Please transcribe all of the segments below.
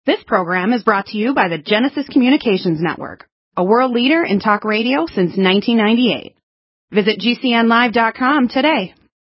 This program is brought to you by the Genesis Communications Network, a world leader in talk radio since 1998. Visit GCNlive.com today.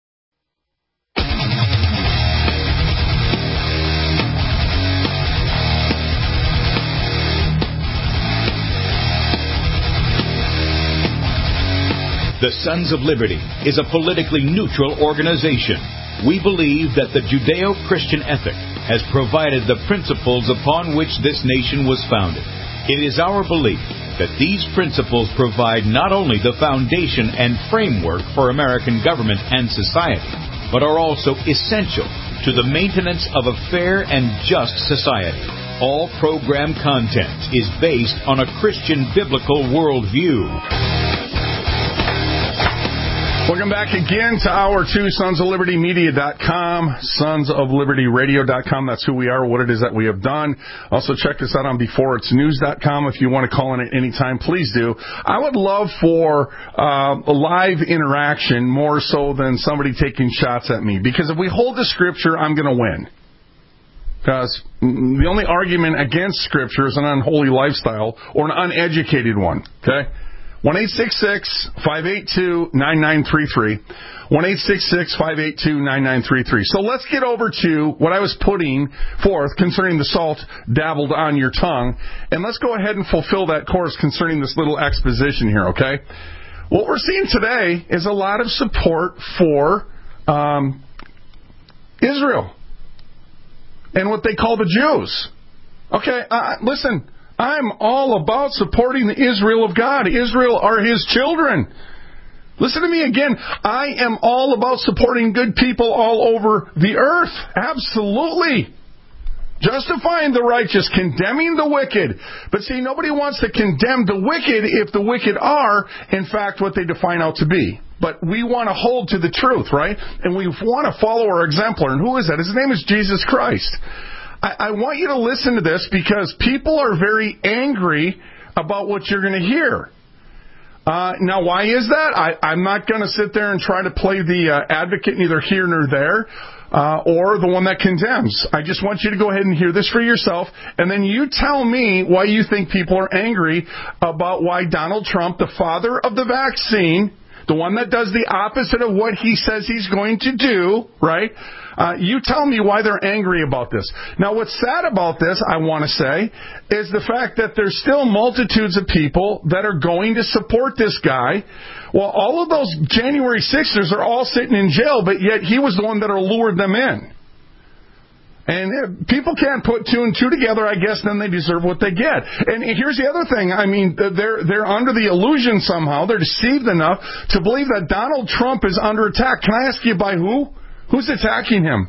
The Sons of Liberty is a politically neutral organization. We believe that the Judeo-Christian ethic has provided the principles upon which this nation was founded. It is our belief that these principles provide not only the foundation and framework for American government and society, but are also essential to the maintenance of a fair and just society. All program content is based on a Christian biblical worldview. Welcome back again to Hour 2, sonsoflibertymedia.com, sonsoflibertyradio.com. That's who we are, what it is that we have done. Also, check us out on beforeitsnews.com. If you want to call in at any time, please do. I would love for a live interaction more so than somebody taking shots at me, because if we hold the Scripture, I'm going to win. Because the only argument against Scripture is an unholy lifestyle or an uneducated one, okay? 1-866-582-9933. 1-866-582-9933. So let's get over to what I was putting forth concerning the salt dabbled on your tongue, and let's go ahead and fulfill that course concerning this little exposition here, okay? What we're seeing today is a lot of support for Israel and what they call the Jews. Okay, listen. I'm all about supporting the Israel of God. Israel are His children. Listen to me again. I am all about supporting good people all over the earth. Absolutely. Justifying the righteous, condemning the wicked. But see, nobody wants to condemn the wicked if the wicked are, in fact, what they define out to be. But we want to hold to the truth, right? And we want to follow our exemplar. And who is that? His name is Jesus Christ. I want you to listen to this because people are very angry about what you're going to hear. Now, why is that? I'm not going to sit there and try to play the advocate neither here nor there or the one that condemns. I just want you to go ahead and hear this for yourself, and then you tell me why you think people are angry about why Donald Trump, the father of the vaccine, the one that does the opposite of what he says he's going to do, right? You tell me why they're angry about this. Now, what's sad about this, I want to say, is the fact that there's still multitudes of people that are going to support this guy. Well, all of those January 6ers are all sitting in jail, but yet he was the one that lured them in. And people can't put two and two together, I guess, then they deserve what they get. And here's the other thing. I mean, they're under the illusion somehow. They're deceived enough to believe that Donald Trump is under attack. Can I ask you by who? Who's attacking him?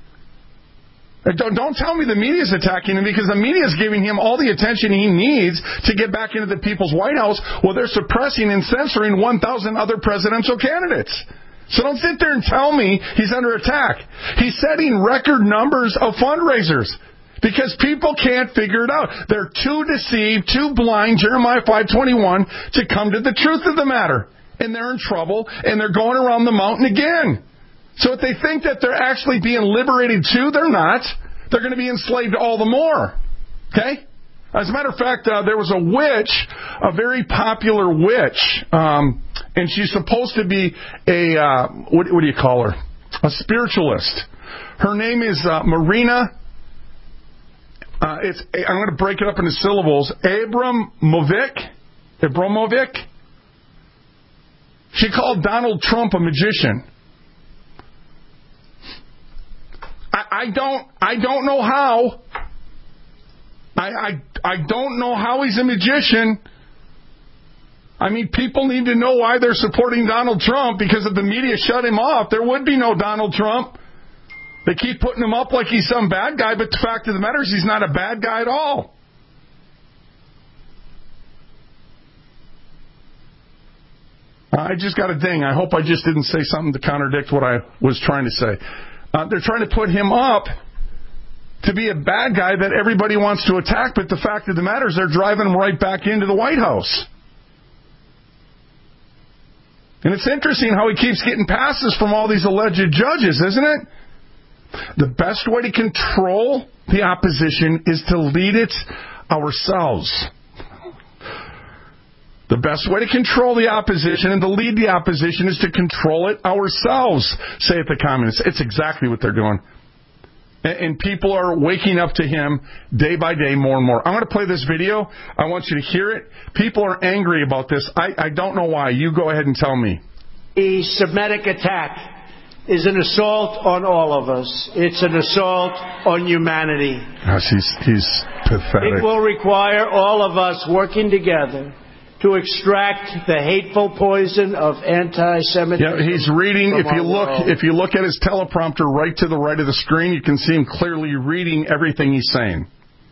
Don't tell me the media is attacking him, because the media is giving him all the attention he needs to get back into the people's White House while they're suppressing and censoring 1,000 other presidential candidates. So don't sit there and tell me he's under attack. He's setting record numbers of fundraisers because people can't figure it out. They're too deceived, too blind, Jeremiah 5:21, to come to the truth of the matter. And they're in trouble, and they're going around the mountain again. So if they think that they're actually being liberated too, they're not. They're going to be enslaved all the more. Okay? As a matter of fact, there was a witch, a very popular witch, and she's supposed to be a, what do you call her? A spiritualist. Her name is Marina, I'm going to break it up into syllables, Abramovic. She called Donald Trump a magician. I don't know how. I don't know how he's a magician. I mean, people need to know why they're supporting Donald Trump, because if the media shut him off, there would be no Donald Trump. They keep putting him up like he's some bad guy, but the fact of the matter is he's not a bad guy at all. I just got a ding. I hope I just didn't say something to contradict what I was trying to say. They're trying to put him up to be a bad guy that everybody wants to attack, but the fact of the matter is they're driving him right back into the White House. And it's interesting how he keeps getting passes from all these alleged judges, isn't it? The best way to control the opposition is to lead it ourselves. The best way to control the opposition and to lead the opposition is to control it ourselves, say it the communists. It's exactly what they're doing. And people are waking up to him day by day more and more. I'm going to play this video. I want you to hear it. People are angry about this. I don't know why. You go ahead and tell me. The Semitic attack is an assault on all of us. It's an assault on humanity. Gosh, he's pathetic. It will require all of us working together to extract the hateful poison of anti-Semitism. Yeah, he's reading. If you look at his teleprompter right to the right of the screen, you can see him clearly reading everything he's saying.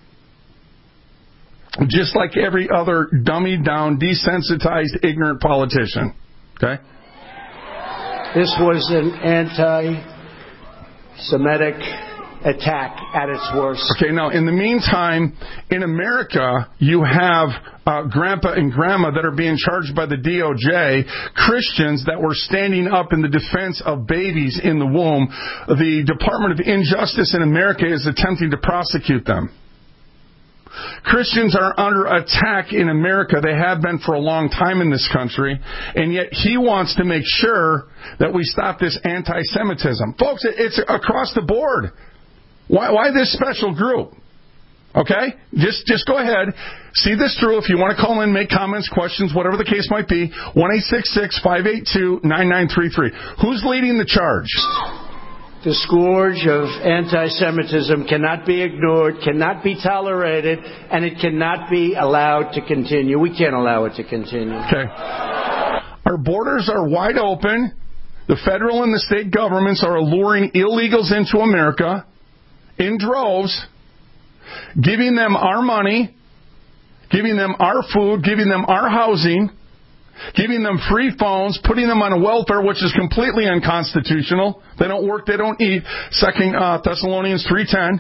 Just like every other dummied down, desensitized, ignorant politician. Okay? This was an anti-Semitic attack at its worst. Okay, now, in the meantime, in America, you have grandpa and grandma that are being charged by the DOJ, Christians that were standing up in the defense of babies in the womb. The Department of Injustice in America is attempting to prosecute them. Christians are under attack in America. They have been for a long time in this country. And yet he wants to make sure that we stop this anti-Semitism. Folks, it's across the board. Why this special group? Okay? Just go ahead. See this through. If you want to call in, make comments, questions, whatever the case might be. 1-866-582-9933. Who's leading the charge? The scourge of anti-Semitism cannot be ignored, cannot be tolerated, and it cannot be allowed to continue. We can't allow it to continue. Okay. Our borders are wide open. The federal and the state governments are alluring illegals into America in droves, giving them our money, giving them our food, giving them our housing, giving them free phones, putting them on welfare, which is completely unconstitutional. They don't work, they don't eat. 2 Thessalonians 3:10.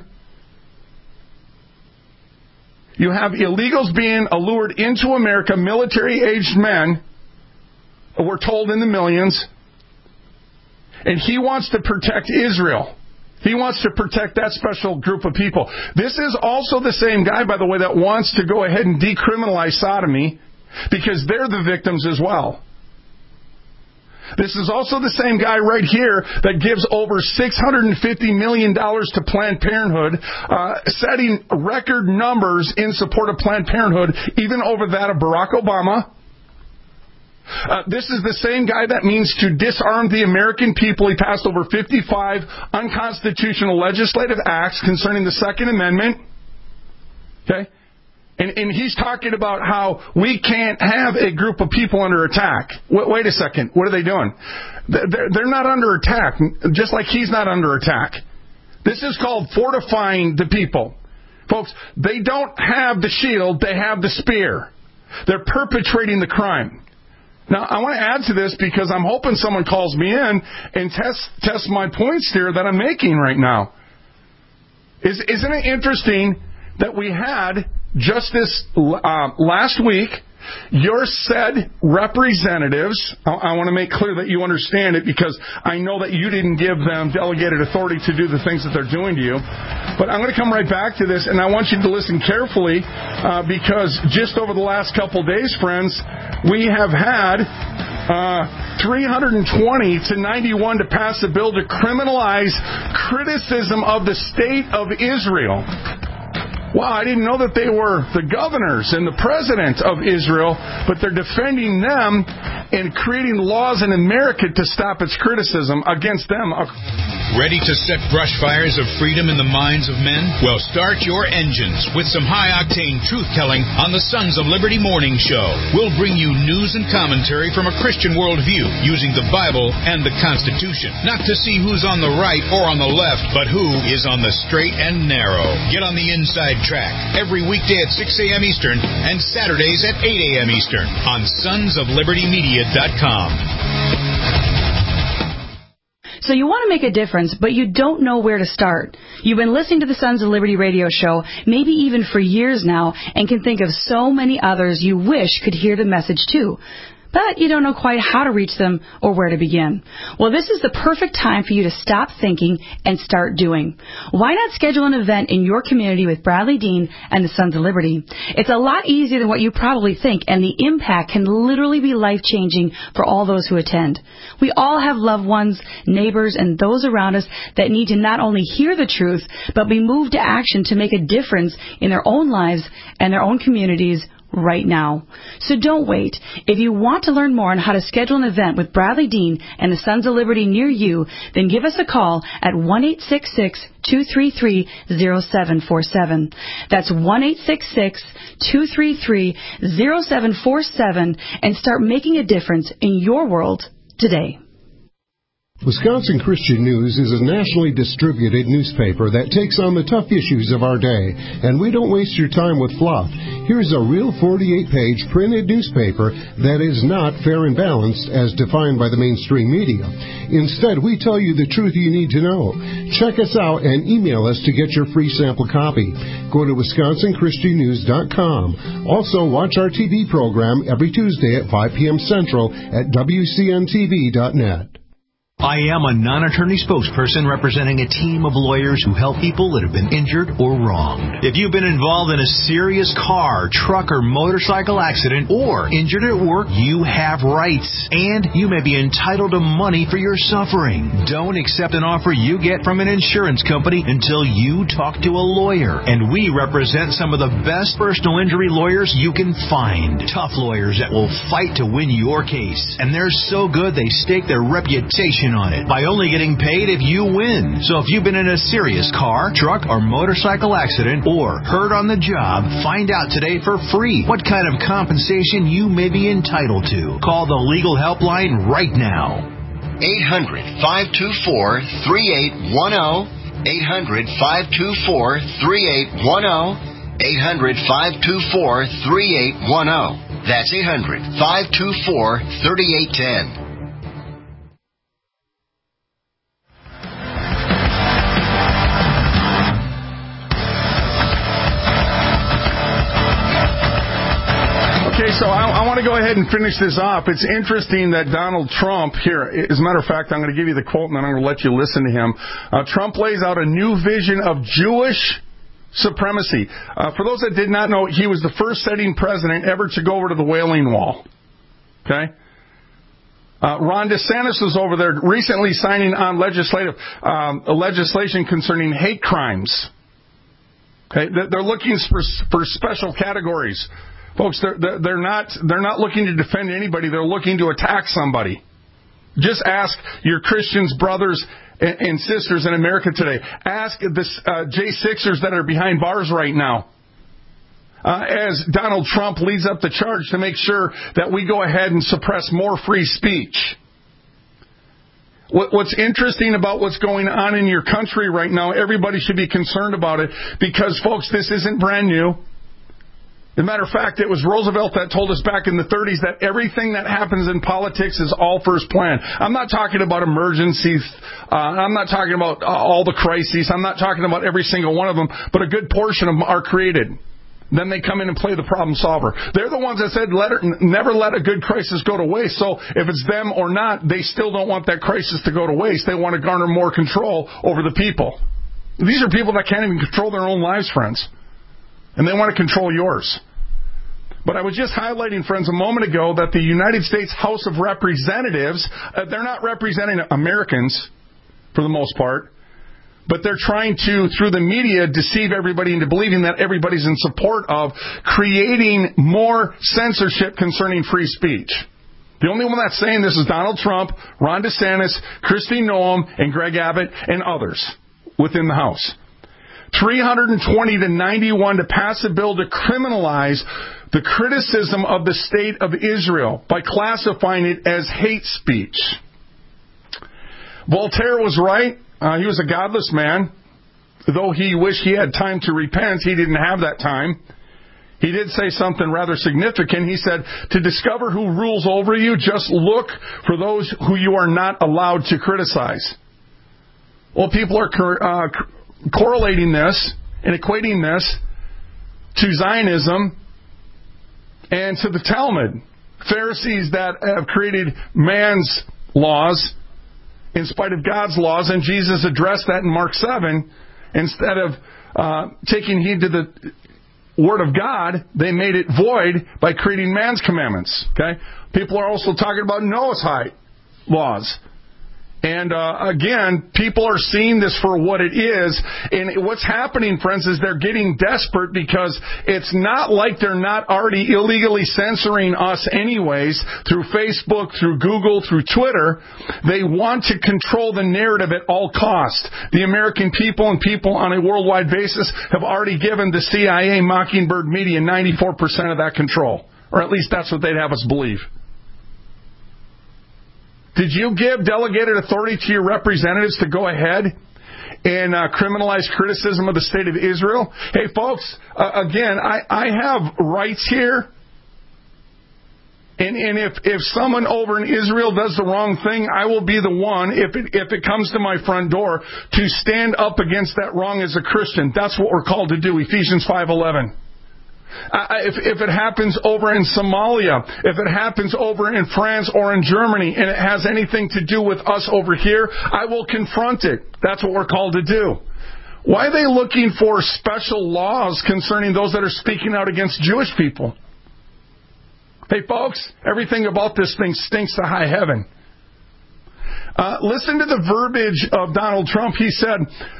You have illegals being allured into America, military-aged men, we're told in the millions, and he wants to protect Israel. He wants to protect that special group of people. This is also the same guy, by the way, that wants to go ahead and decriminalize sodomy, because they're the victims as well. This is also the same guy right here that gives over $650 million to Planned Parenthood, setting record numbers in support of Planned Parenthood, even over that of Barack Obama. This is the same guy that means to disarm the American people. He passed over 55 unconstitutional legislative acts concerning the Second Amendment. Okay? And he's talking about how we can't have a group of people under attack. Wait a second. What are they doing? They're not under attack, just like he's not under attack. This is called fortifying the people. Folks, they don't have the shield, they have the spear. They're perpetrating the crime. Now, I want to add to this because I'm hoping someone calls me in and tests my points here that I'm making right now. Isn't it interesting that we had just this last week, your said representatives, I want to make clear that you understand it because I know that you didn't give them delegated authority to do the things that they're doing to you. But I'm going to come right back to this, and I want you to listen carefully because just over the last couple days, friends, we have had 320 to 91 to pass a bill to criminalize criticism of the state of Israel. Wow, I didn't know that they were the governors and the president of Israel, but they're defending them and creating laws in America to stop its criticism against them. Ready to set brush fires of freedom in the minds of men? Well, start your engines with some high-octane truth-telling on the Sons of Liberty Morning Show. We'll bring you news and commentary from a Christian worldview using the Bible and the Constitution. Not to see who's on the right or on the left, but who is on the straight and narrow. Get on the inside track every weekday at 6 a.m. Eastern and Saturdays at 8 a.m. Eastern on sonsoflibertymedia.com. So you want to make a difference, but you don't know where to start. You've been listening to the Sons of Liberty radio show, maybe even for years now, and can think of so many others you wish could hear the message too. but you don't know quite how to reach them or where to begin. Well, this is the perfect time for you to stop thinking and start doing. Why not schedule an event in your community with Bradley Dean and the Sons of Liberty? It's a lot easier than what you probably think, and the impact can literally be life-changing for all those who attend. We all have loved ones, neighbors, and those around us that need to not only hear the truth, but be moved to action to make a difference in their own lives and their own communities right now. So don't wait. If you want to learn more on how to schedule an event with Bradley Dean and the Sons of Liberty near you, then give us a call at 1-866-233-0747. That's 1-866-233-0747, and start making a difference in your world today. Wisconsin Christian News is a nationally distributed newspaper that takes on the tough issues of our day, and we don't waste your time with fluff. Here's a real 48-page printed newspaper that is not fair and balanced as defined by the mainstream media. Instead, we tell you the truth you need to know. Check us out and email us to get your free sample copy. Go to WisconsinChristianNews.com. Also, watch our TV program every Tuesday at 5 p.m. Central at WCNTV.net. I am a non-attorney spokesperson representing a team of lawyers who help people that have been injured or wronged. If you've been involved in a serious car, truck, or motorcycle accident or injured at work, you have rights, and you may be entitled to money for your suffering. Don't accept an offer you get from an insurance company until you talk to a lawyer. And we represent some of the best personal injury lawyers you can find. Tough lawyers that will fight to win your case. And they're so good they stake their reputation on it by only getting paid if you win. So if you've been in a serious car, truck, or motorcycle accident or hurt on the job, find out today for free what kind of compensation you may be entitled to. Call the legal helpline right now. 800-524-3810. 800-524-3810. 800-524-3810. That's 800-524-3810. Okay, so I want to go ahead and finish this off. It's interesting that Donald Trump here, as a matter of fact, I'm going to give you the quote and then I'm going to let you listen to him. Trump lays out a new vision of Jewish supremacy. For those that did not know, he was the first sitting president ever to go over to the Wailing Wall. Okay? Ron DeSantis was over there recently signing on legislation concerning hate crimes. Okay? They're looking for special categories. Folks, they're not looking to defend anybody. They're looking to attack somebody. Just ask your Christians, brothers, and sisters in America today. Ask the J6ers that are behind bars right now. As Donald Trump leads up the charge to make sure that we go ahead and suppress more free speech. What's interesting about what's going on in your country right now, everybody should be concerned about it because, folks, this isn't brand new. As a matter of fact, it was Roosevelt that told us back in the 30s that everything that happens in politics is all first plan. I'm not talking about emergencies. I'm not talking about all the crises. I'm not talking about every single one of them, but a good portion of them are created. Then they come in and play the problem solver. They're the ones that said never let a good crisis go to waste. So if it's them or not, they still don't want that crisis to go to waste. They want to garner more control over the people. These are people that can't even control their own lives, friends. And they want to control yours. But I was just highlighting, friends, a moment ago that the United States House of Representatives, they're not representing Americans for the most part, but they're trying to, through the media, deceive everybody into believing that everybody's in support of creating more censorship concerning free speech. The only one that's saying this is Donald Trump, Ron DeSantis, Kristi Noem, and Greg Abbott, and others within the House. 320 to 91 to pass a bill to criminalize the criticism of the state of Israel by classifying it as hate speech. Voltaire was right. He was a godless man. Though he wished he had time to repent, he didn't have that time. He did say something rather significant. He said, to discover who rules over you, just look for those who you are not allowed to criticize. Well, people are correlating this and equating this to Zionism and to the Talmud. Pharisees that have created man's laws in spite of God's laws, and Jesus addressed that in Mark 7. Instead of taking heed to the Word of God, they made it void by creating man's commandments. Okay, people are also talking about Noahide laws. And again, people are seeing this for what it is. And what's happening, friends, is they're getting desperate because it's not like they're not already illegally censoring us anyways through Facebook, through Google, through Twitter. They want to control the narrative at all costs. The American people and people on a worldwide basis have already given the CIA, Mockingbird Media 94% of that control. Or at least that's what they'd have us believe. Did you give delegated authority to your representatives to go ahead and criminalize criticism of the state of Israel? Hey, folks, again, I have rights here. And if someone over in Israel does the wrong thing, I will be the one, if it comes to my front door, to stand up against that wrong as a Christian. That's what we're called to do, Ephesians 5:11. If it happens over in Somalia, if it happens over in France or in Germany, and it has anything to do with us over here, I will confront it. That's what we're called to do. Why are they looking for special laws concerning those that are speaking out against Jewish people? Hey, folks, everything about this thing stinks to high heaven. Listen to the verbiage of Donald Trump. He said,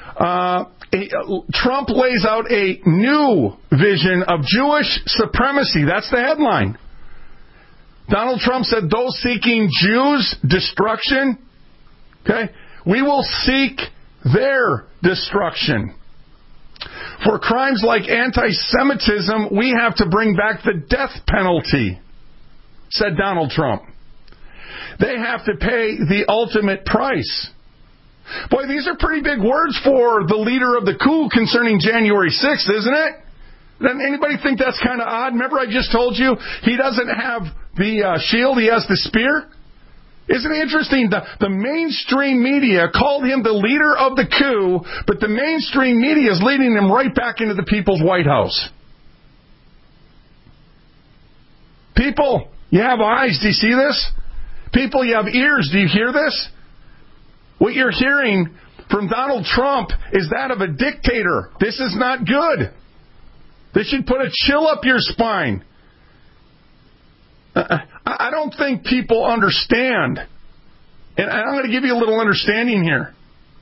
Trump lays out a new vision of Jewish supremacy. That's the headline. Donald Trump said, those seeking Jews' destruction, okay, we will seek their destruction. For crimes like anti-Semitism, we have to bring back the death penalty, said Donald Trump. They have to pay the ultimate price. Boy, these are pretty big words for the leader of the coup concerning January 6th, isn't it? Doesn't anybody think that's kind of odd? Remember I just told you he doesn't have the shield, he has the spear? Isn't it interesting? The mainstream media called him the leader of the coup, but the mainstream media is leading him right back into the people's White House. People, you have eyes, do you see this? People, you have ears, do you hear this? What you're hearing from Donald Trump is that of a dictator. This is not good. This should put a chill up your spine. I don't think people understand. And I'm going to give you a little understanding here.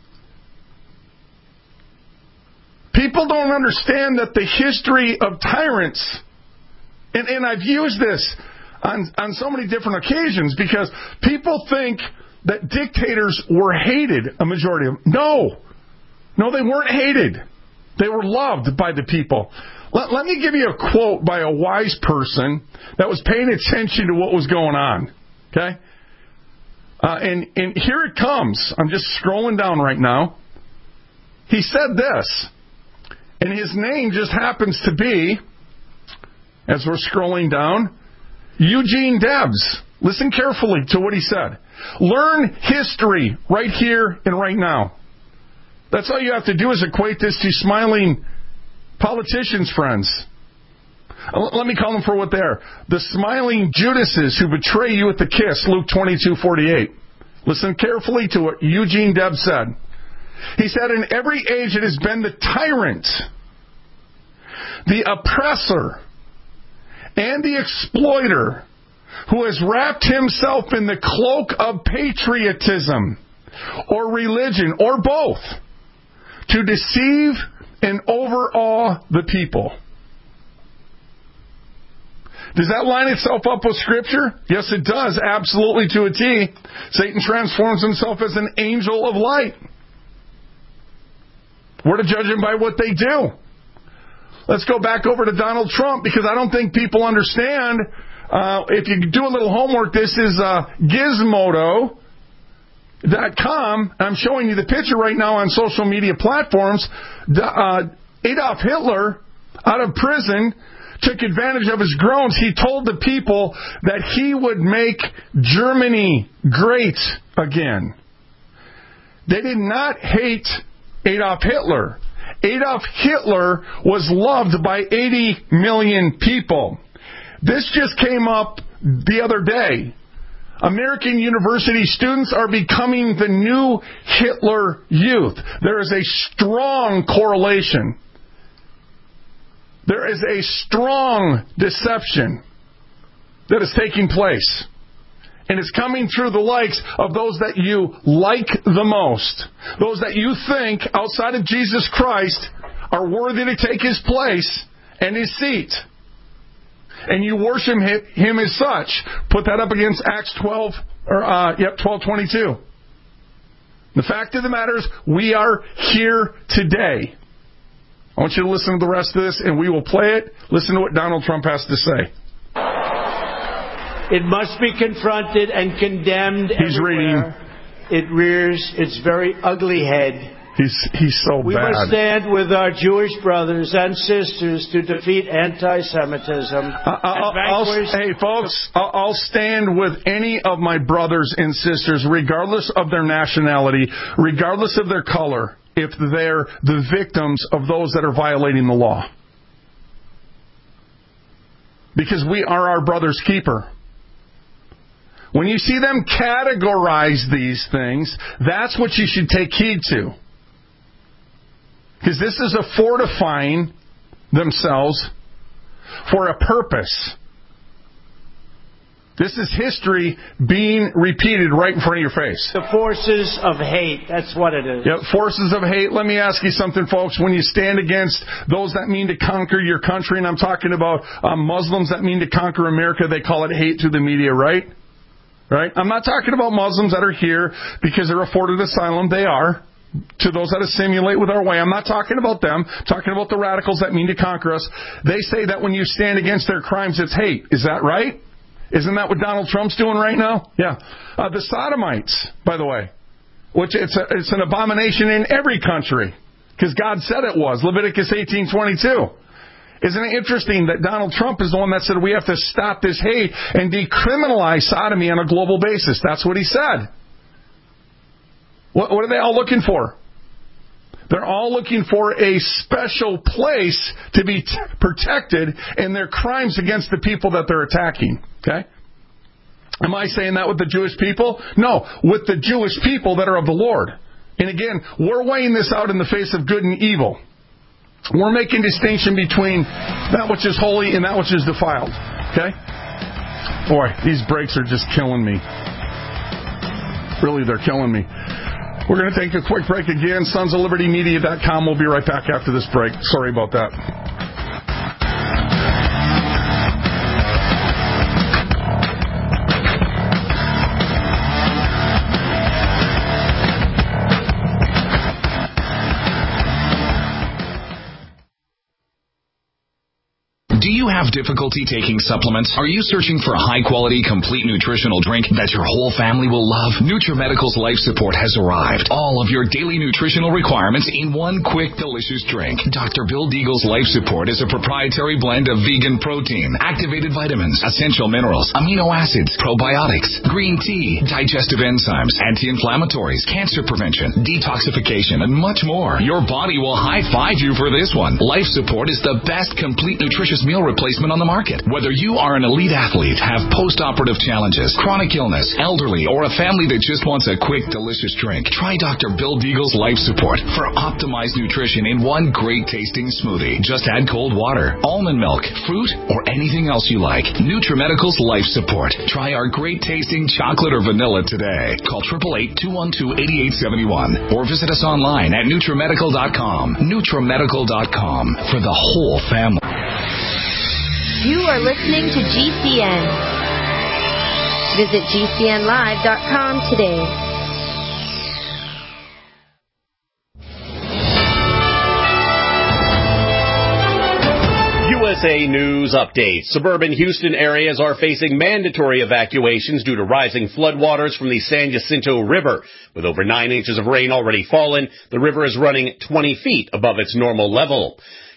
People don't understand that the history of tyrants, and I've used this on so many different occasions, because people think that dictators were hated, a majority of them. No, they weren't hated. They were loved by the people. Let me give you a quote by a wise person that was paying attention to what was going on. Okay? And here it comes. I'm just scrolling down right now. He said this, and his name just happens to be, as we're scrolling down, Eugene Debs. Listen carefully to what he said. Learn history right here and right now. That's all you have to do is equate this to smiling politicians, friends. Let me call them for what they are. The smiling Judases who betray you at the kiss, Luke 22:48. Listen carefully to what Eugene Debs said. He said, in every age it has been the tyrant, the oppressor, and the exploiter who has wrapped himself in the cloak of patriotism or religion or both to deceive and overawe the people. Does that line itself up with Scripture? Yes, it does, absolutely to a T. Satan transforms himself as an angel of light. We're to judge him by what they do. Let's go back over to Donald Trump, because I don't think people understand. If you do a little homework, this is Gizmodo.com. I'm showing you the picture right now on social media platforms. Adolf Hitler, out of prison, took advantage of his groans. He told the people that he would make Germany great again. They did not hate Adolf Hitler. Adolf Hitler was loved by 80 million people. This just came up the other day. American university students are becoming the new Hitler Youth. There is a strong correlation. There is a strong deception that is taking place. And it's coming through the likes of those that you like the most. Those that you think, outside of Jesus Christ, are worthy to take His place and His seat. And you worship Him as such. Put that up against Acts 12:22. The fact of the matter is, we are here today. I want you to listen to the rest of this, and we will play it. Listen to what Donald Trump has to say. It must be confronted and condemned everywhere. It rears its very ugly head. He's so bad. We must stand with our Jewish brothers and sisters to defeat anti-Semitism. Hey, folks, I'll stand with any of my brothers and sisters, regardless of their nationality, regardless of their color, if they're the victims of those that are violating the law. Because we are our brother's keeper. When you see them categorize these things, that's what you should take heed to. Because this is a fortifying themselves for a purpose. This is history being repeated right in front of your face. The forces of hate, that's what it is. Yep, forces of hate. Let me ask you something, folks. When you stand against those that mean to conquer your country, and I'm talking about Muslims that mean to conquer America, they call it hate through the media, right? Right? I'm not talking about Muslims that are here because they're afforded asylum. They are. To those that assimilate with our way. I'm not talking about them. I'm talking about the radicals that mean to conquer us. They say that when you stand against their crimes, it's hate. Is that right? Isn't that what Donald Trump's doing right now? Yeah. The Sodomites, by the way, which it's an abomination in every country because God said it was. Leviticus 18:22. Isn't it interesting that Donald Trump is the one that said we have to stop this hate and decriminalize sodomy on a global basis? That's what he said. What are they all looking for? They're all looking for a special place to be protected in their crimes against the people that they're attacking. Okay? Am I saying that with the Jewish people? No, with the Jewish people that are of the Lord. And again, we're weighing this out in the face of good and evil. We're making distinction between that which is holy and that which is defiled. Okay? Boy, these breaks are just killing me. Really, they're killing me. We're going to take a quick break again. SonsOfLibertyMedia.com. We'll be right back after this break. Sorry about that. Do you have difficulty taking supplements? Are you searching for a high-quality, complete nutritional drink that your whole family will love? NutriMedical's Life Support has arrived. All of your daily nutritional requirements in one quick, delicious drink. Dr. Bill Deagle's Life Support is a proprietary blend of vegan protein, activated vitamins, essential minerals, amino acids, probiotics, green tea, digestive enzymes, anti-inflammatories, cancer prevention, detoxification, and much more. Your body will high-five you for this one. Life Support is the best complete nutritious meal replacement on the market. Whether you are an elite athlete, have post-operative challenges, chronic illness, elderly, or a family that just wants a quick, delicious drink, try Dr. Bill Deagle's Life Support for optimized nutrition in one great-tasting smoothie. Just add cold water, almond milk, fruit, or anything else you like. NutriMedical's Life Support. Try our great-tasting chocolate or vanilla today. Call 888-212-8871 or visit us online at NutriMedical.com. NutriMedical.com for the whole family. You are listening to GCN. Visit GCNlive.com today. USA News Update. Suburban Houston areas are facing mandatory evacuations due to rising floodwaters from the San Jacinto River. With over 9 inches of rain already fallen, the river is running 20 feet above its normal level.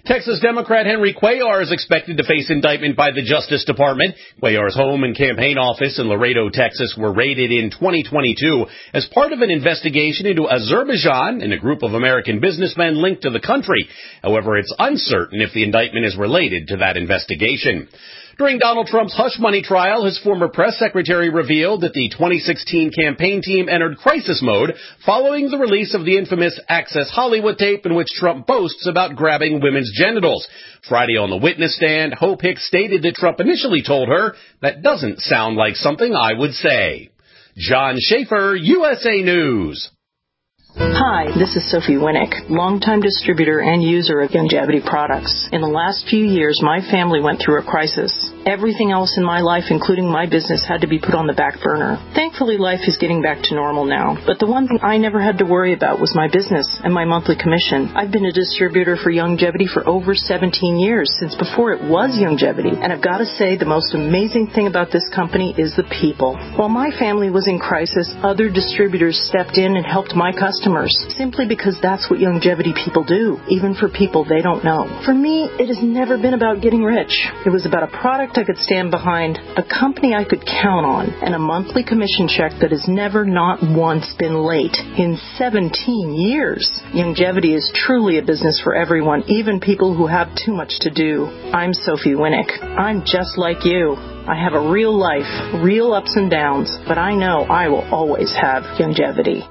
Texas Democrat Henry Cuellar is expected to face indictment by the Justice Department. Cuellar's home and campaign office in Laredo, Texas were raided in 2022 as part of an investigation into Azerbaijan and a group of American businessmen linked to the country. However, it's uncertain if the indictment is related to that investigation. During Donald Trump's hush money trial, his former press secretary revealed that the 2016 campaign team entered crisis mode following the release of the infamous Access Hollywood tape in which Trump boasts about grabbing women's genitals. Friday on the witness stand, Hope Hicks stated that Trump initially told her, "That doesn't sound like something I would say." John Schaefer, USA News. Hi, this is Sophie Winnick, longtime distributor and user of Youngevity products. In the last few years, my family went through a crisis. Everything else in my life, including my business, had to be put on the back burner. Thankfully, life is getting back to normal now. But the one thing I never had to worry about was my business and my monthly commission. I've been a distributor for Youngevity for over 17 years, since before it was Youngevity. And I've got to say, the most amazing thing about this company is the people. While my family was in crisis, other distributors stepped in and helped my customers, simply because that's what Youngevity people do, even for people they don't know. For me, it has never been about getting rich. It was about a product I could stand behind, a company I could count on, and a monthly commission check that has never not once been late in 17 years. Youngevity is truly a business for everyone, even people who have too much to do. I'm Sophie Winnick. I'm just like you. I have a real life, real ups and downs, but I know I will always have Youngevity.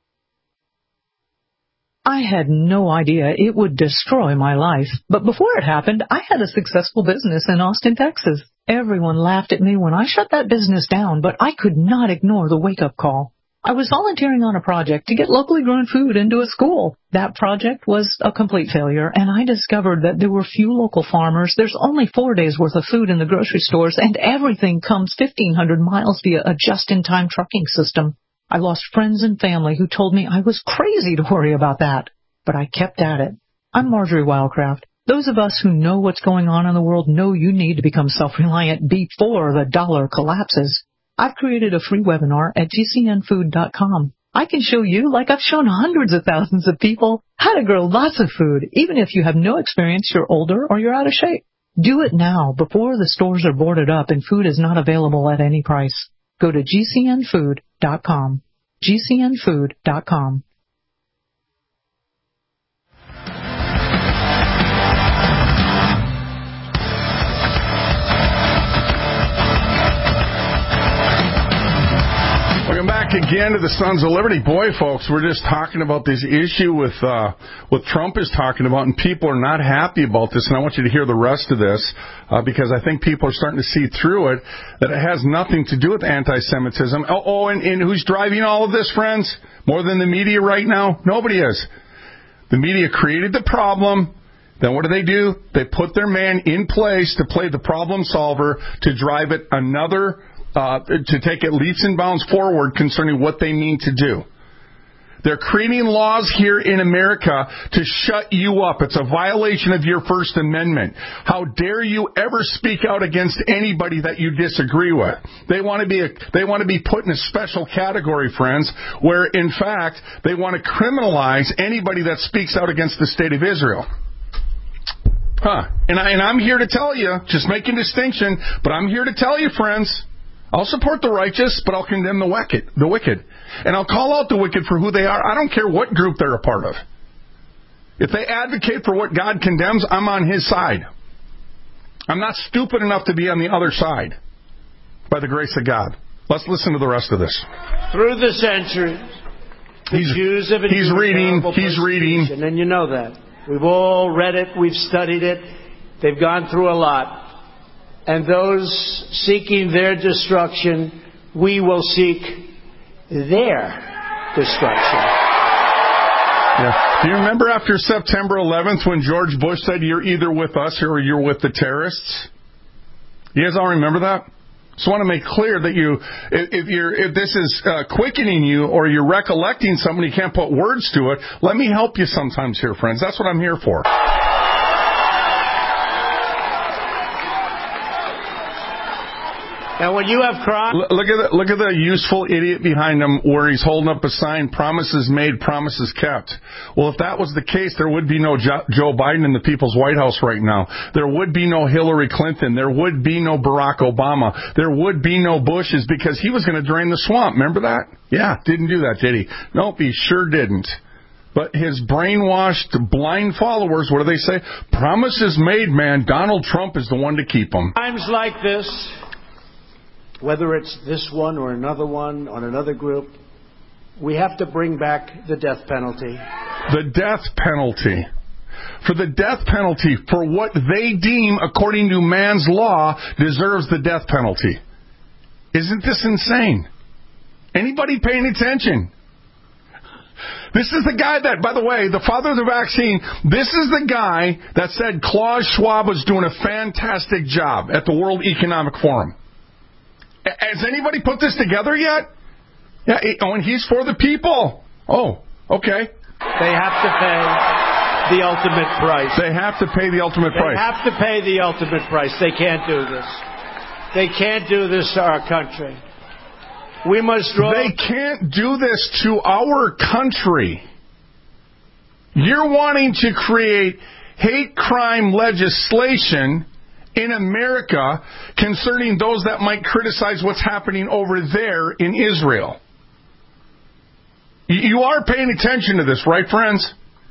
I had no idea it would destroy my life. But before it happened, I had a successful business in Austin, Texas. Everyone laughed at me when I shut that business down, but I could not ignore the wake-up call. I was volunteering on a project to get locally grown food into a school. That project was a complete failure, and I discovered that there were few local farmers. There's only 4 days' worth of food in the grocery stores, and everything comes 1,500 miles via a just-in-time trucking system. I lost friends and family who told me I was crazy to worry about that. But I kept at it. I'm Marjorie Wildcraft. Those of us who know what's going on in the world know you need to become self-reliant before the dollar collapses. I've created a free webinar at gcnfood.com. I can show you, like I've shown hundreds of thousands of people, how to grow lots of food, even if you have no experience, you're older, or you're out of shape. Do it now, before the stores are boarded up and food is not available at any price. Go to gcnfood.com. gcnfood.com. Welcome back again to the Sons of Liberty. Boy, folks, we're just talking about this issue with what Trump is talking about, and people are not happy about this, and I want you to hear the rest of this, because I think people are starting to see through it, that it has nothing to do with anti-Semitism. And who's driving all of this, friends? More than the media right now? Nobody is. The media created the problem. Then what do? They put their man in place to play the problem solver, to drive it to take it leaps and bounds forward concerning what they mean to do. They're creating laws here in America to shut you up. It's a violation of your First Amendment. How dare you ever speak out against anybody that you disagree with? They want to be put in a special category, friends, where in fact they want to criminalize anybody that speaks out against the state of Israel. And I'm here to tell you, just making a distinction, but I'm here to tell you, friends, I'll support the righteous, but I'll condemn the wicked. And I'll call out the wicked for who they are. I don't care what group they're a part of. If they advocate for what God condemns, I'm on his side. I'm not stupid enough to be on the other side, by the grace of God. Let's listen to the rest of this. Through the centuries, the Jews have endured He's reading. And you know that. We've all read it. We've studied it. They've gone through a lot. And those seeking their destruction, we will seek their destruction. Yeah. Do you remember after September 11th when George Bush said, you're either with us or you're with the terrorists? You guys all remember that? Just want to make clear that if this is quickening you or you're recollecting something, you can't put words to it, let me help you sometimes here, friends. That's what I'm here for. And when you have crime... Look at the useful idiot behind him where he's holding up a sign, promises made, promises kept. Well, if that was the case, there would be no Joe Biden in the People's White House right now. There would be no Hillary Clinton. There would be no Barack Obama. There would be no Bushes because he was going to drain the swamp. Remember that? Yeah, didn't do that, did he? Nope, he sure didn't. But his brainwashed, blind followers, what do they say? Promises made, man. Donald Trump is the one to keep them. Times like this, whether it's this one or another one on another group, we have to bring back the death penalty. The death penalty. For the death penalty, for what they deem, according to man's law, deserves the death penalty. Isn't this insane? Anybody paying attention? This is the guy that, by the way, the father of the vaccine, this is the guy that said Klaus Schwab was doing a fantastic job at the World Economic Forum. Has anybody put this together yet? Yeah, and he's for the people. Oh, okay. They have to pay the ultimate price. They have to pay the ultimate price. They have to pay the ultimate price. They can't do this. They can't do this to our country. We must draw... They can't do this to our country. You're wanting to create hate crime legislation in America concerning those that might criticize what's happening over there in Israel. You are paying attention to this, right, friends?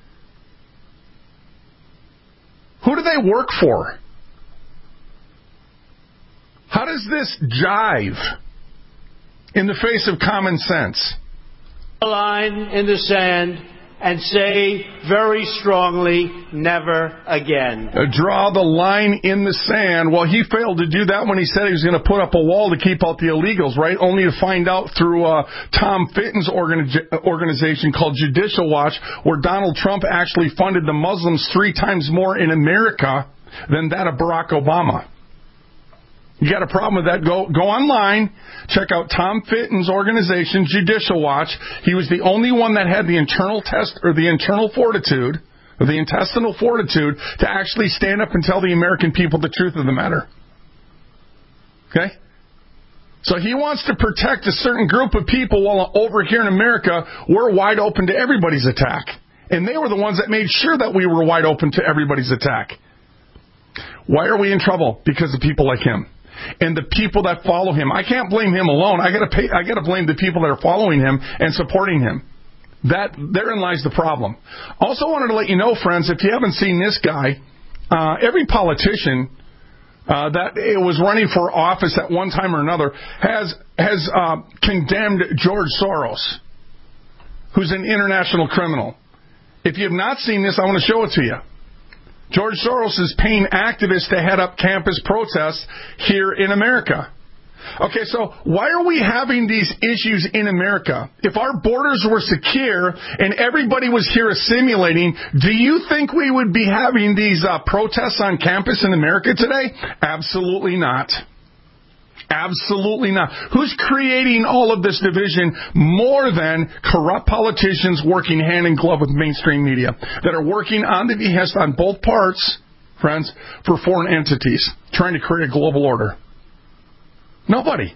Who do they work for? How does this jive in the face of common sense? A line in the sand and say very strongly, never again. Draw the line in the sand. Well, he failed to do that when he said he was going to put up a wall to keep out the illegals, right? Only to find out through Tom Fitton's organization called Judicial Watch, where Donald Trump actually funded the Muslims 3 times more in America than that of Barack Obama. You got a problem with that? Go online, check out Tom Fitton's organization, Judicial Watch. He was the only one that had the internal test or the internal fortitude, or the intestinal fortitude, to actually stand up and tell the American people the truth of the matter. Okay? So he wants to protect a certain group of people while over here in America, we're wide open to everybody's attack. And they were the ones that made sure that we were wide open to everybody's attack. Why are we in trouble? Because of people like him. And the people that follow him. I can't blame him alone. I got to blame the people that are following him and supporting him. Therein lies the problem. Also wanted to let you know, friends, if you haven't seen this guy, every politician that was running for office at one time or another has condemned George Soros, who's an international criminal. If you have not seen this, I want to show it to you. George Soros is paying activists to head up campus protests here in America. Okay, so why are we having these issues in America? If our borders were secure and everybody was here assimilating, do you think we would be having these protests on campus in America today? Absolutely not. Absolutely not. Who's creating all of this division more than corrupt politicians working hand in glove with mainstream media that are working on the behest on both parts, friends, for foreign entities trying to create a global order? Nobody.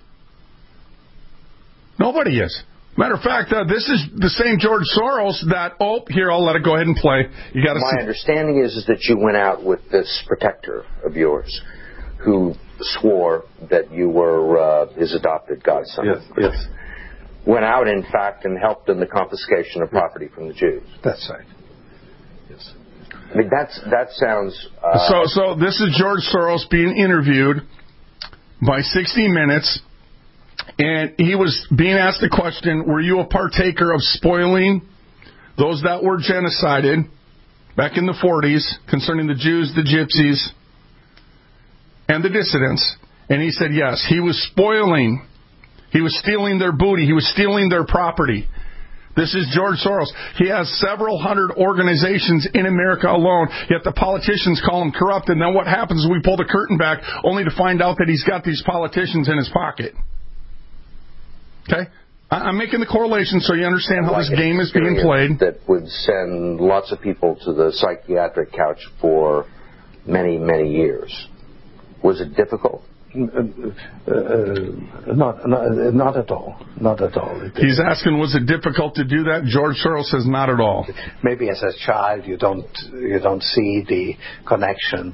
Nobody is. Matter of fact, this is the same George Soros that, here, I'll let it go ahead and play. You got to My understanding is that you went out with this protector of yours who swore that you were his adopted godson. Yes. Went out, in fact, and helped in the confiscation of property from the Jews. That's right. Yes. I mean, that sounds... So this is George Soros being interviewed by 60 Minutes, and he was being asked the question, were you a partaker of spoiling those that were genocided back in the 40s concerning the Jews, the Gypsies, and the dissidents? And he said yes. He was spoiling. He was stealing their booty. He was stealing their property. This is George Soros. He has several hundred organizations in America alone, yet the politicians call him corrupt, and then what happens is we pull the curtain back only to find out that he's got these politicians in his pocket. Okay? I'm making the correlation so you understand how this game is being played. That would send lots of people to the psychiatric couch for many, many years. Was it difficult? Not at all. Not at all. He's asking, was it difficult to do that? George Soros says, not at all. Maybe as a child you don't see the connection,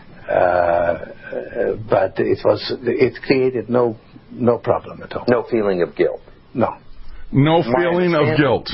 but it created no problem at all. No feeling of guilt. No. No feeling of guilt.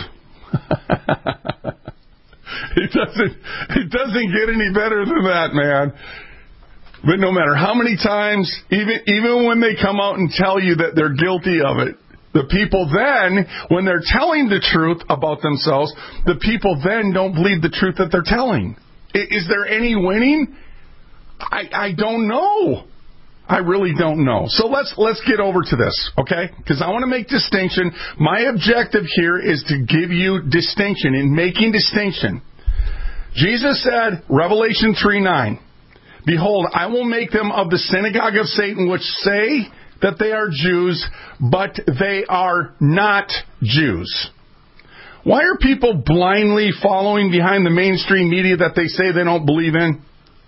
It doesn't get any better than that, man. But no matter how many times, even when they come out and tell you that they're guilty of it, the people then, when they're telling the truth about themselves, the people then don't believe the truth that they're telling. Is there any winning? I don't know. I really don't know. So let's get over to this, okay? Because I want to make distinction. My objective here is to give you distinction. In making distinction, Jesus said, Revelation 3:9, behold, I will make them of the synagogue of Satan, which say that they are Jews, but they are not Jews. Why are people blindly following behind the mainstream media that they say they don't believe in?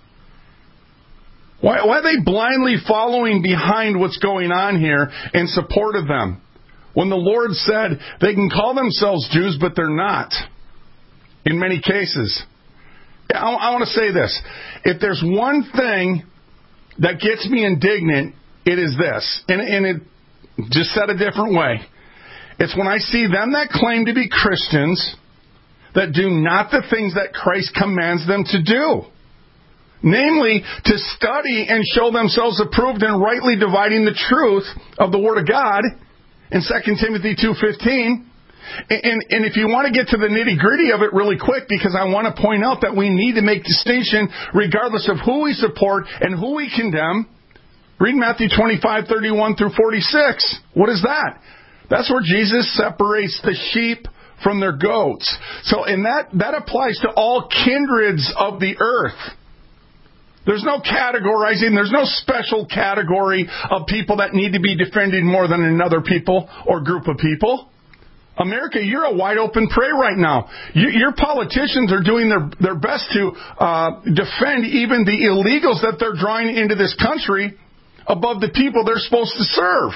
Why are they blindly following behind what's going on here in support of them? When the Lord said they can call themselves Jews, but they're not, in many cases. I want to say this. If there's one thing that gets me indignant, it is this. And it just said a different way. It's when I see them that claim to be Christians that do not the things that Christ commands them to do. Namely, to study and show themselves approved in rightly dividing the truth of the Word of God in 2 Timothy 2:15. And if you want to get to the nitty-gritty of it really quick, because I want to point out that we need to make distinction regardless of who we support and who we condemn. Read Matthew 25:31 through 46. What is that? That's where Jesus separates the sheep from their goats. So, and that applies to all kindreds of the earth. There's no categorizing. There's no special category of people that need to be defended more than another people or group of people. America, you're a wide open prey right now. Your politicians are doing their best to defend even the illegals that they're drawing into this country above the people they're supposed to serve.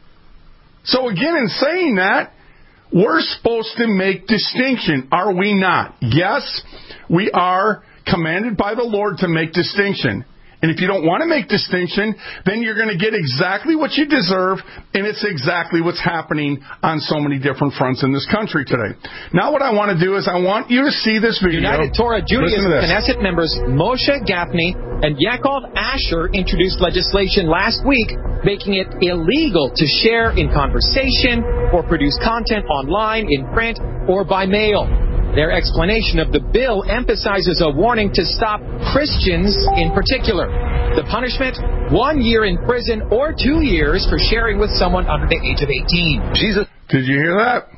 So again, in saying that, we're supposed to make distinction, are we not? Yes, we are commanded by the Lord to make distinction. And if you don't want to make distinction, then you're going to get exactly what you deserve, and it's exactly what's happening on so many different fronts in this country today. Now what I want to do is I want you to see this video. United Torah Judaism Knesset members Moshe Gafni and Yaakov Asher introduced legislation last week making it illegal to share in conversation or produce content online, in print, or by mail. Their explanation of the bill emphasizes a warning to stop Christians in particular. The punishment, 1 year in prison or 2 years for sharing with someone under the age of 18. Jesus. Did you hear that?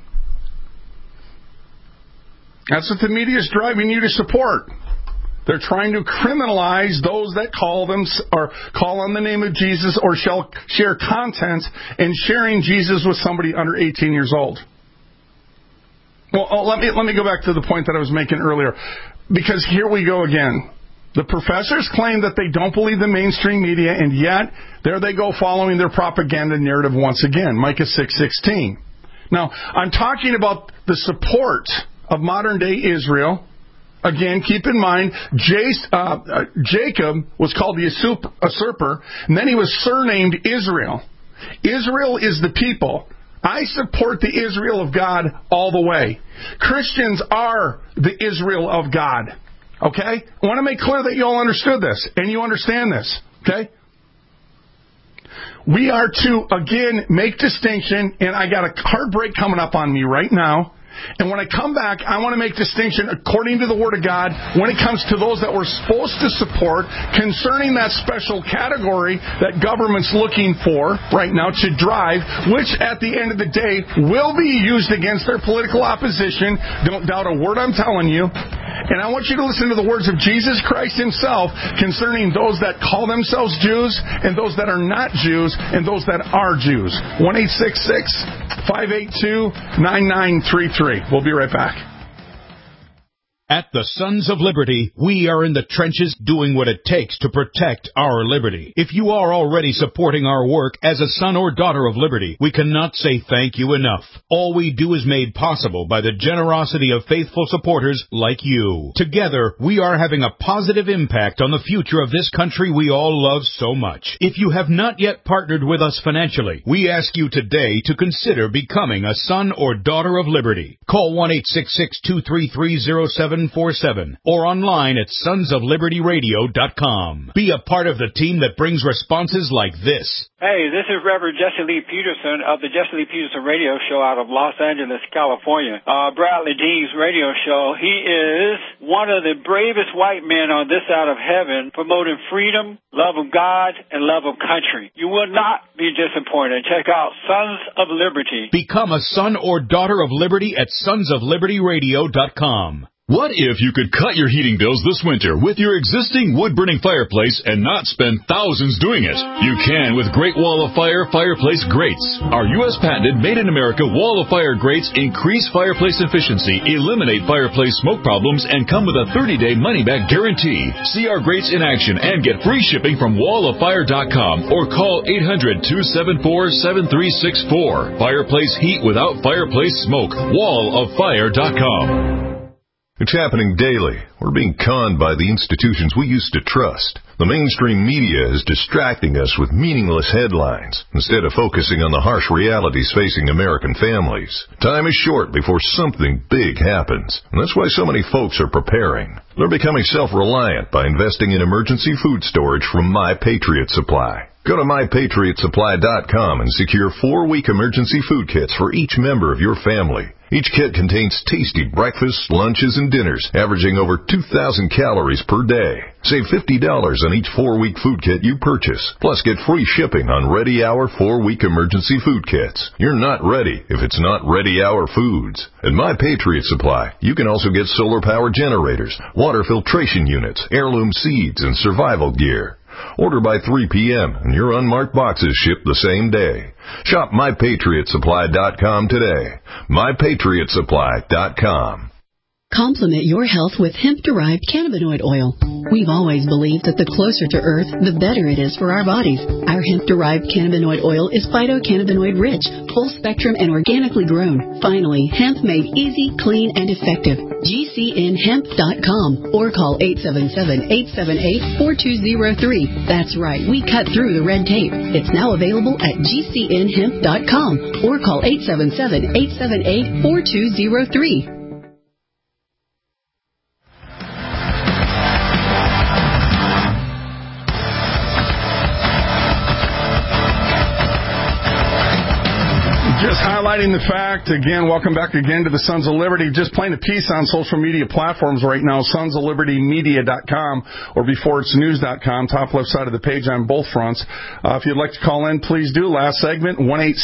That's what the media is driving you to support. They're trying to criminalize those that call on the name of Jesus or shall share content and sharing Jesus with somebody under 18 years old. Well, let me go back to the point that I was making earlier, because here we go again. The professors claim that they don't believe the mainstream media, and yet there they go following their propaganda narrative once again. Micah 6:16. Now, I'm talking about the support of modern-day Israel. Again, keep in mind, Jacob was called the usurper, and then he was surnamed Israel. Israel is the people. I support the Israel of God all the way. Christians are the Israel of God. Okay? I want to make clear that you all understood this, and you understand this. Okay? We are to, again, make distinction, and I got a heartbreak coming up on me right now. And when I come back, I want to make distinction according to the Word of God when it comes to those that we're supposed to support concerning that special category that government's looking for right now to drive, which at the end of the day will be used against their political opposition. Don't doubt a word I'm telling you. And I want you to listen to the words of Jesus Christ himself concerning those that call themselves Jews and those that are not Jews and those that are Jews. 1-866-582-9933. We'll be right back. At the Sons of Liberty, we are in the trenches doing what it takes to protect our liberty. If you are already supporting our work as a son or daughter of liberty, we cannot say thank you enough. All we do is made possible by the generosity of faithful supporters like you. Together, we are having a positive impact on the future of this country we all love so much. If you have not yet partnered with us financially, we ask you today to consider becoming a son or daughter of liberty. Call 1-866-233-0747 or online at sonsoflibertyradio.com. Be a part of the team that brings responses like this. Hey, this is Reverend Jesse Lee Peterson of the Jesse Lee Peterson Radio Show out of Los Angeles, California. Bradley Dean's radio show. He is one of the bravest white men on this side of heaven, promoting freedom, love of God, and love of country. You will not be disappointed. Check out Sons of Liberty. Become a son or daughter of liberty at sonsoflibertyradio.com. What if you could cut your heating bills this winter with your existing wood-burning fireplace and not spend thousands doing it? You can with Great Wall of Fire fireplace grates. Our U.S. patented made-in-America Wall of Fire grates increase fireplace efficiency, eliminate fireplace smoke problems, and come with a 30-day money-back guarantee. See our grates in action and get free shipping from walloffire.com or call 800-274-7364. Fireplace heat without fireplace smoke. walloffire.com. It's happening daily. We're being conned by the institutions we used to trust. The mainstream media is distracting us with meaningless headlines instead of focusing on the harsh realities facing American families. Time is short before something big happens, and that's why so many folks are preparing. They're becoming self-reliant by investing in emergency food storage from My Patriot Supply. Go to MyPatriotSupply.com and secure 4-week emergency food kits for each member of your family. Each kit contains tasty breakfasts, lunches, and dinners, averaging over 2,000 calories per day. Save $50 on each 4-week food kit you purchase. Plus, get free shipping on Ready Hour 4-week emergency food kits. You're not ready if it's not Ready Hour foods. At My Patriot Supply, you can also get solar power generators, water filtration units, heirloom seeds, and survival gear. Order by 3 p.m. and your unmarked boxes ship the same day. Shop MyPatriotSupply.com today. MyPatriotSupply.com. Complement your health with hemp-derived cannabinoid oil. We've always believed that the closer to Earth, the better it is for our bodies. Our hemp-derived cannabinoid oil is phytocannabinoid-rich, full-spectrum, and organically grown. Finally, hemp made easy, clean, and effective. GCNHemp.com or call 877-878-4203. That's right, we cut through the red tape. It's now available at GCNHemp.com or call 877-878-4203. Just highlighting the fact, again, welcome back again to the Sons of Liberty. Just playing a piece on social media platforms right now, sonsoflibertymedia.com or beforeitsnews.com, top left side of the page on both fronts. If you'd like to call in, please do. Last segment,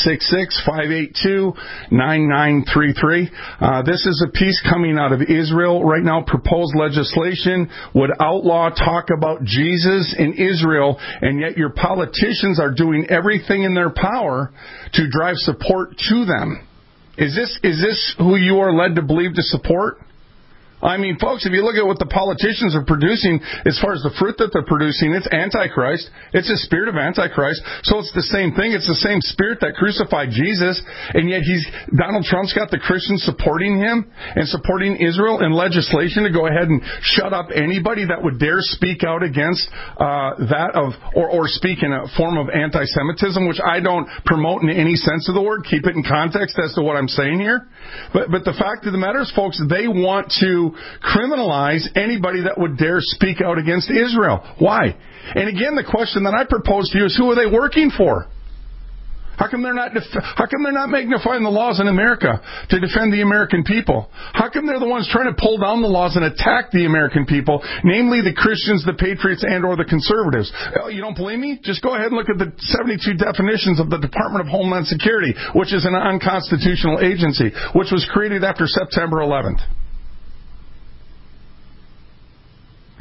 1-866-582-9933. This is a piece coming out of Israel right now. Proposed legislation would outlaw talk about Jesus in Israel, and yet your politicians are doing everything in their power to drive support to them. Is this who you are led to believe to support? I mean, folks, if you look at what the politicians are producing, as far as the fruit that they're producing, it's Antichrist. It's a spirit of Antichrist. So it's the same thing. It's the same spirit that crucified Jesus, and yet Donald Trump's got the Christians supporting him and supporting Israel in legislation to go ahead and shut up anybody that would dare speak out against or speak in a form of anti-Semitism, which I don't promote in any sense of the word. Keep it in context as to what I'm saying here. But the fact of the matter is, folks, they want to criminalize anybody that would dare speak out against Israel. Why? And again, the question that I propose to you is, who are they working for? How come they're not magnifying the laws in America to defend the American people? How come they're the ones trying to pull down the laws and attack the American people, namely the Christians, the patriots, and or the conservatives? You don't believe me? Just go ahead and look at the 72 definitions of the Department of Homeland Security, which is an unconstitutional agency, which was created after September 11th. Okay?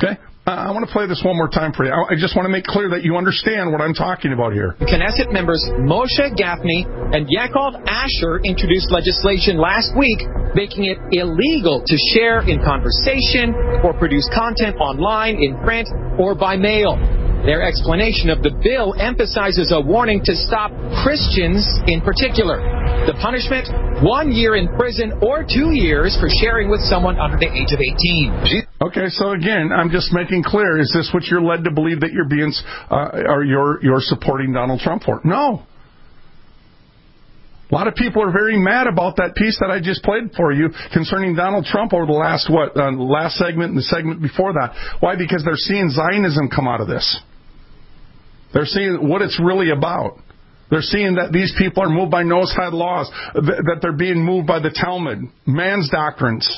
I want to play this one more time for you. I just want to make clear that you understand what I'm talking about here. Knesset members Moshe Gafni and Yaakov Asher introduced legislation last week making it illegal to share in conversation or produce content online, in print, or by mail. Their explanation of the bill emphasizes a warning to stop Christians in particular. The punishment, 1 year in prison or 2 years for sharing with someone under the age of 18. Okay, so again, I'm just making clear, is this what you're led to believe that you're being, or you're supporting Donald Trump for? No. A lot of people are very mad about that piece that I just played for you concerning Donald Trump over the last segment and the segment before that. Why? Because they're seeing Zionism come out of this. They're seeing what it's really about. They're seeing that these people are moved by Noahide laws, that they're being moved by the Talmud, man's doctrines.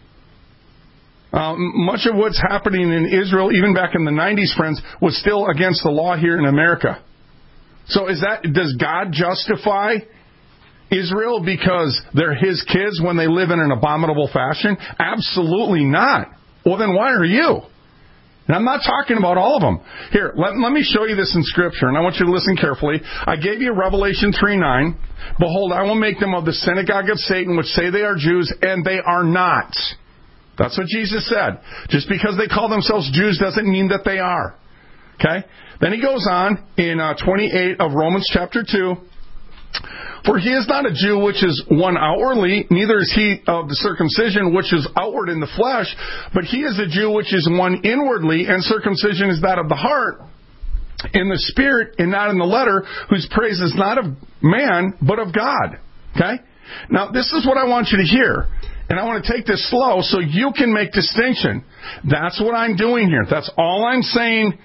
Much of what's happening in Israel, even back in the 90s, friends, was still against the law here in America. So does God justify Israel because they're his kids when they live in an abominable fashion? Absolutely not. Well, then why are you? And I'm not talking about all of them. Here, let me show you this in Scripture, and I want you to listen carefully. I gave you Revelation 3:9. Behold, I will make them of the synagogue of Satan, which say they are Jews, and they are not. That's what Jesus said. Just because they call themselves Jews doesn't mean that they are. Okay? Then he goes on in 28 of Romans chapter 2. For he is not a Jew which is one outwardly, neither is he of the circumcision which is outward in the flesh, but he is a Jew which is one inwardly, and circumcision is that of the heart, in the spirit and not in the letter, whose praise is not of man, but of God. Okay? Now, this is what I want you to hear. And I want to take this slow so you can make distinction. That's what I'm doing here. That's all I'm saying,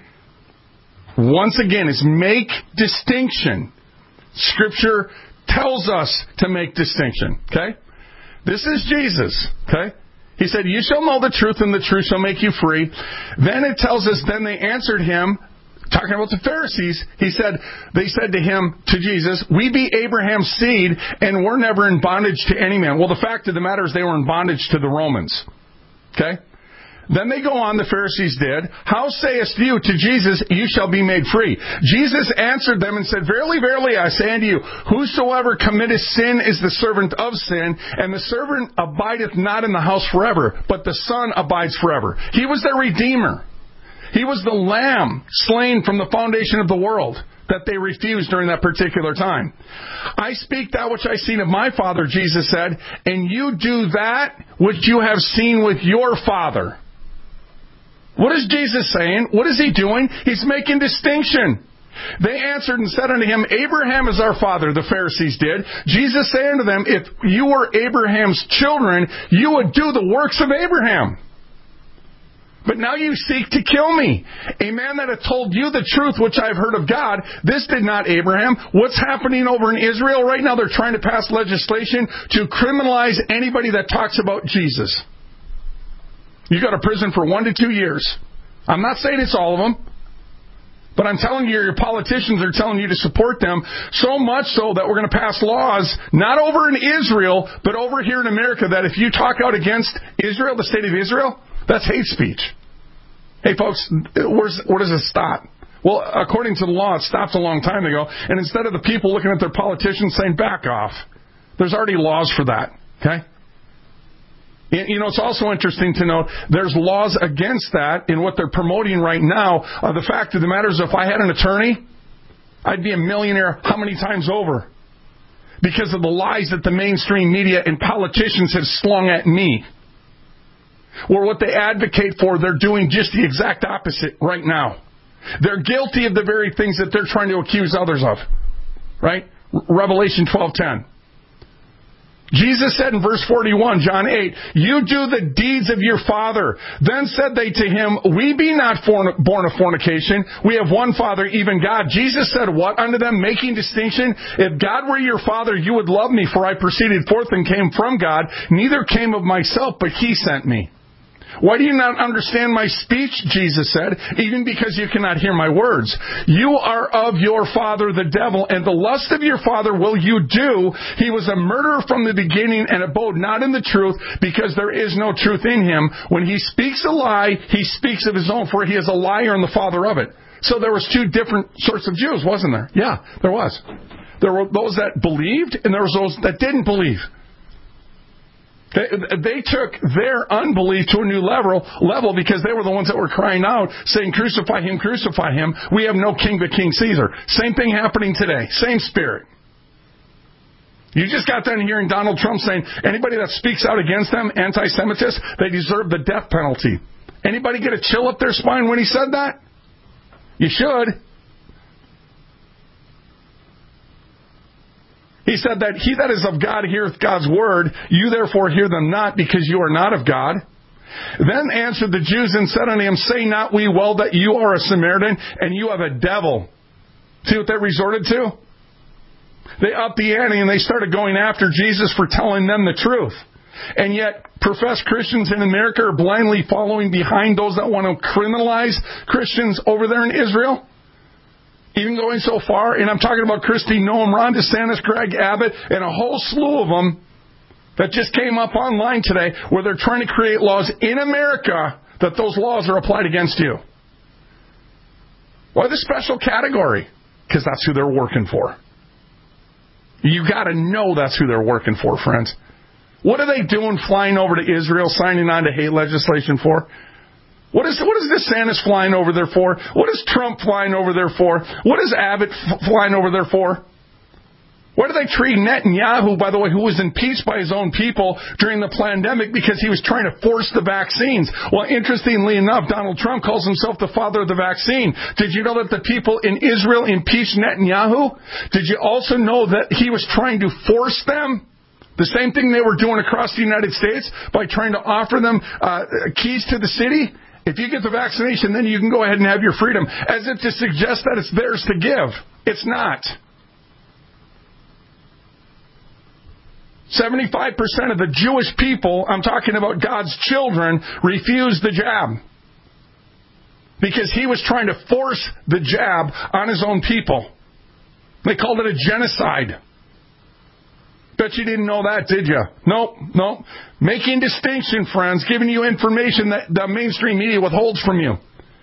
once again, is make distinction. Scripture tells us to make distinction. Okay? This is Jesus. Okay? He said, you shall know the truth, and the truth shall make you free. Then it tells us, then they answered him, talking about the Pharisees, they said to him, to Jesus, we be Abraham's seed, and we're never in bondage to any man. Well, the fact of the matter is they were in bondage to the Romans. Okay? Then they go on, the Pharisees did, how sayest you to Jesus, you shall be made free? Jesus answered them and said, verily, verily, I say unto you, whosoever committeth sin is the servant of sin, and the servant abideth not in the house forever, but the Son abides forever. He was their Redeemer. He was the Lamb slain from the foundation of the world that they refused during that particular time. I speak that which I seen of my Father, Jesus said, and you do that which you have seen with your father. What is Jesus saying? What is he doing? He's making distinction. They answered and said unto him, Abraham is our father, the Pharisees did. Jesus said unto them, if you were Abraham's children, you would do the works of Abraham. But now you seek to kill me, a man that hath told you the truth which I have heard of God. This did not Abraham. What's happening over in Israel right now? They're trying to pass legislation to criminalize anybody that talks about Jesus. You go to prison for 1 to 2 years. I'm not saying it's all of them, but I'm telling you, your politicians are telling you to support them, so much so that we're going to pass laws, not over in Israel, but over here in America, that if you talk out against Israel, the state of Israel, that's hate speech. Hey, folks, where does it stop? Well, according to the law, it stopped a long time ago, and instead of the people looking at their politicians saying, back off, there's already laws for that, okay? You know, it's also interesting to note there's laws against that in what they're promoting right now. The fact of the matter is, if I had an attorney, I'd be a millionaire how many times over? Because of the lies that the mainstream media and politicians have slung at me. Or what they advocate for, they're doing just the exact opposite right now. They're guilty of the very things that they're trying to accuse others of. Right? Revelation 12:10. Jesus said in verse 41, John 8, you do the deeds of your father. Then said they to him, we be not born of fornication. We have one Father, even God. Jesus said what unto them, making distinction? If God were your Father, you would love me, for I proceeded forth and came from God. Neither came of myself, but he sent me. Why do you not understand my speech, Jesus said, even because you cannot hear my words? You are of your father the devil, and the lust of your father will you do. He was a murderer from the beginning and abode not in the truth, because there is no truth in him. When he speaks a lie, he speaks of his own, for he is a liar and the father of it. So there was two different sorts of Jews, wasn't there? Yeah, there was. There were those that believed, and there was those that didn't believe. They took their unbelief to a new level because they were the ones that were crying out, saying, crucify him, crucify him. We have no king but King Caesar. Same thing happening today. Same spirit. You just got done hearing Donald Trump saying, anybody that speaks out against them, anti-Semitists, they deserve the death penalty. Anybody get a chill up their spine when he said that? You should. He said that he that is of God heareth God's word. You therefore hear them not, because you are not of God. Then answered the Jews and said unto him, say not we well that you are a Samaritan, and you have a devil. See what they resorted to? They upped the ante and they started going after Jesus for telling them the truth. And yet, professed Christians in America are blindly following behind those that want to criminalize Christians over there in Israel. Even going so far, and I'm talking about Kristi Noem, Ron DeSantis, Greg Abbott, and a whole slew of them that just came up online today where they're trying to create laws in America that those laws are applied against you. Why the special category? Because that's who they're working for. You got to know that's who they're working for, friends. What are they doing flying over to Israel, signing on to hate legislation for? What is DeSantis flying over there for? What is Trump flying over there for? What is Abbott flying over there for? Why do they treat Netanyahu, by the way, who was impeached by his own people during the pandemic because he was trying to force the vaccines? Well, interestingly enough, Donald Trump calls himself the father of the vaccine. Did you know that the people in Israel impeached Netanyahu? Did you also know that he was trying to force them? The same thing they were doing across the United States by trying to offer them keys to the city. If you get the vaccination, then you can go ahead and have your freedom, as if to suggest that it's theirs to give. It's not. 75% of the Jewish people, I'm talking about God's children, refused the jab. Because he was trying to force the jab on his own people. They called it a genocide. Bet you didn't know that, did you? Nope. Making distinction, friends, giving you information that the mainstream media withholds from you.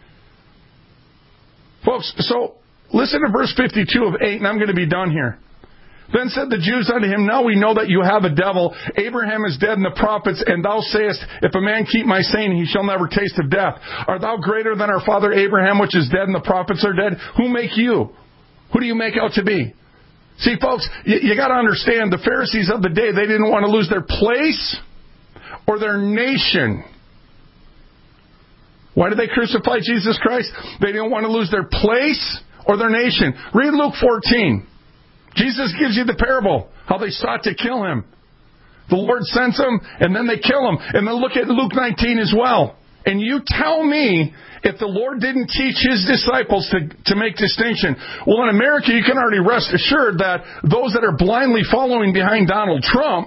Folks, so listen to verse 52 of 8, and I'm going to be done here. Then said the Jews unto him, now we know that you have a devil. Abraham is dead and the prophets, and thou sayest, if a man keep my saying, he shall never taste of death. Art thou greater than our father Abraham, which is dead and the prophets are dead? Who make you? Who do you make out to be? See, folks, you got to understand, the Pharisees of the day, they didn't want to lose their place or their nation. Why did they crucify Jesus Christ? They didn't want to lose their place or their nation. Read Luke 14. Jesus gives you the parable, how they sought to kill him. The Lord sends them, and then they kill him. And then look at Luke 19 as well. And you tell me if the Lord didn't teach his disciples to make distinction. Well, in America, you can already rest assured that those that are blindly following behind Donald Trump,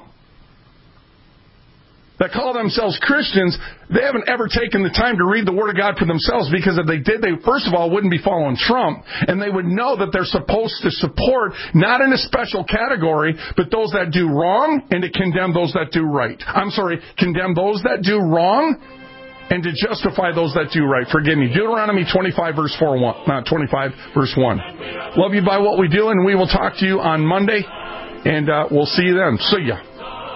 that call themselves Christians, they haven't ever taken the time to read the Word of God for themselves, because if they did, they first of all wouldn't be following Trump, and they would know that they're supposed to support, not in a special category, but those that do wrong and to condemn those that do right. Condemn those that do wrong and to justify those that do right. Forgive me. Deuteronomy 25 verse 1. Love you by what we do, and we will talk to you on Monday, and we'll see you then. See ya.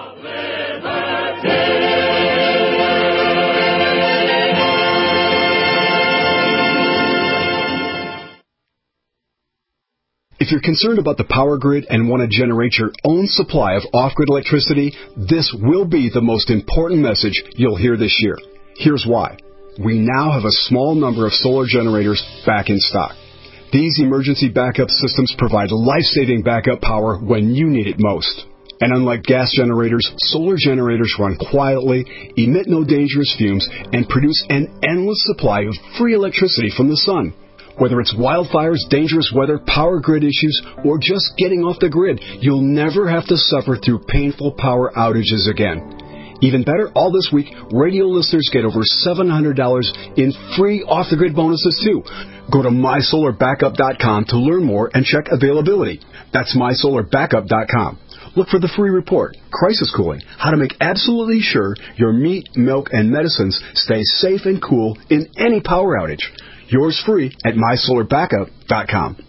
If you're concerned about the power grid and want to generate your own supply of off-grid electricity, this will be the most important message you'll hear this year. Here's why. We now have a small number of solar generators back in stock. These emergency backup systems provide life-saving backup power when you need it most. And unlike gas generators, solar generators run quietly, emit no dangerous fumes, and produce an endless supply of free electricity from the sun. Whether it's wildfires, dangerous weather, power grid issues, or just getting off the grid, you'll never have to suffer through painful power outages again. Even better, all this week, radio listeners get over $700 in free off-the-grid bonuses, too. Go to MySolarBackup.com to learn more and check availability. That's MySolarBackup.com. Look for the free report, Crisis Cooling, how to make absolutely sure your meat, milk, and medicines stay safe and cool in any power outage. Yours free at MySolarBackup.com.